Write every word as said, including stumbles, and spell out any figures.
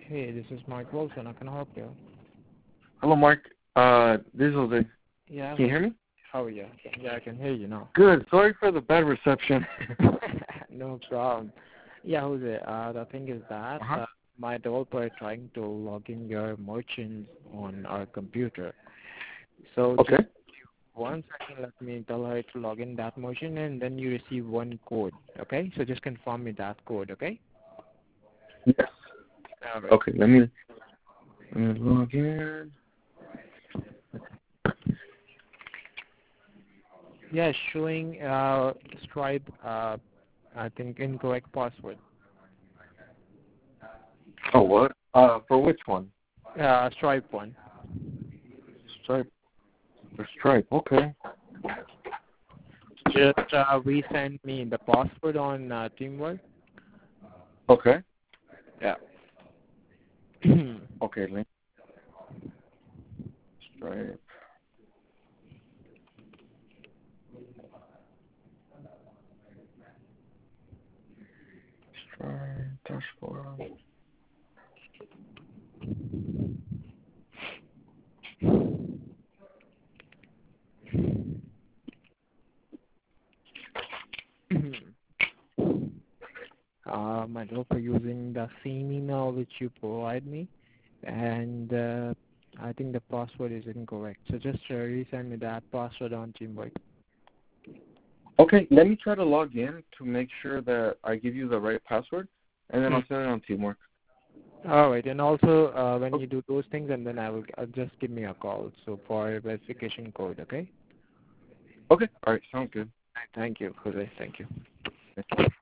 Hey, this is Mark Wilson. I can help you. Hello, Mark. Uh, this is Jose. Yeah. Can you hear me? How are you? Yeah, I can hear you now. Good. Sorry for the bad reception. No problem. Yeah, Jose. Uh, the thing is that uh-huh. uh, my developer is trying to log in your merchants on our computer. So Okay. just one second, let me tell her to log in that merchant, and then you receive one code. Okay? So just confirm me that code. Okay? Yes. All right. Okay. Let me, let me log in. Yeah, showing uh, Stripe. Uh, I think incorrect password. Oh, what? Uh, for which one? Uh, Stripe one. Stripe. For Stripe. Okay. Just uh, resend me the password on uh, Teamwork. Okay. Yeah. Okay. Link. Stripe. Stripe dashboard. uh, my developer using the same email which you provide me, and uh, I think the password is incorrect. So just uh, resend me that password on Teamwork. Okay. Let me try to log in to make sure that I give you the right password, and then I'll send it on Teamwork. All right, and also uh, when you do those things, and then I will uh, just give me a call. So for verification code, okay? Okay. All right. Sounds good. Thank you, Jose. Thank you.